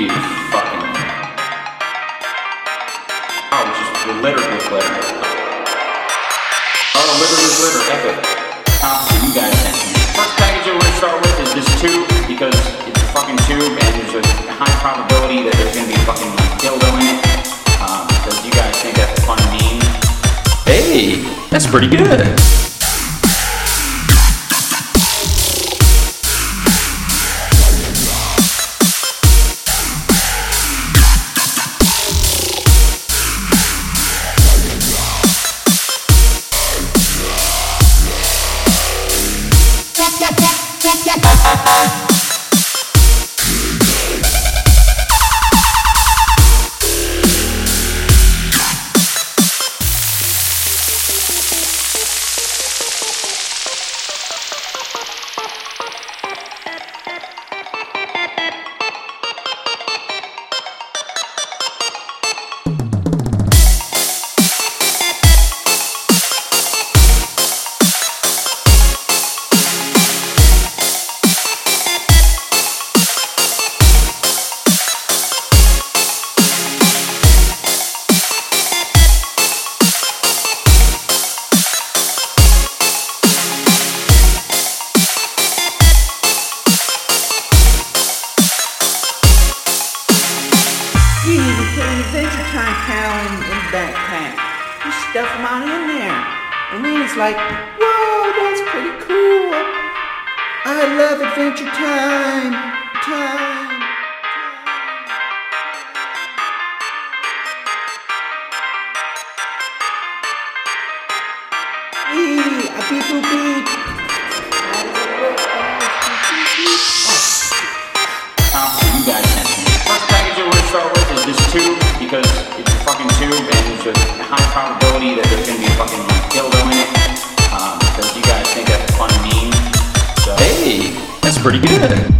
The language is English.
fucking just littered with glitter. Oh, litter with glitter, epic. So you guys sent me. First package that we're gonna start with is this tube, because it's a fucking tube and there's a high probability that there's gonna be a fucking dildo in it. Because you guys think that's a fun meme. Hey, that's pretty good. You even put an Adventure Time cow in the backpack. You stuff them out in there. And then it's like, whoa, that's pretty cool. I love Adventure Time. A beep boop beep. How does it look, guys? So you guys sent me. First package that we're gonna start with is this tube, because it's a fucking tube and there's a high probability that there's gonna be a fucking dildo in it. Because you guys think that's a fun meme. So Hey, that's pretty good.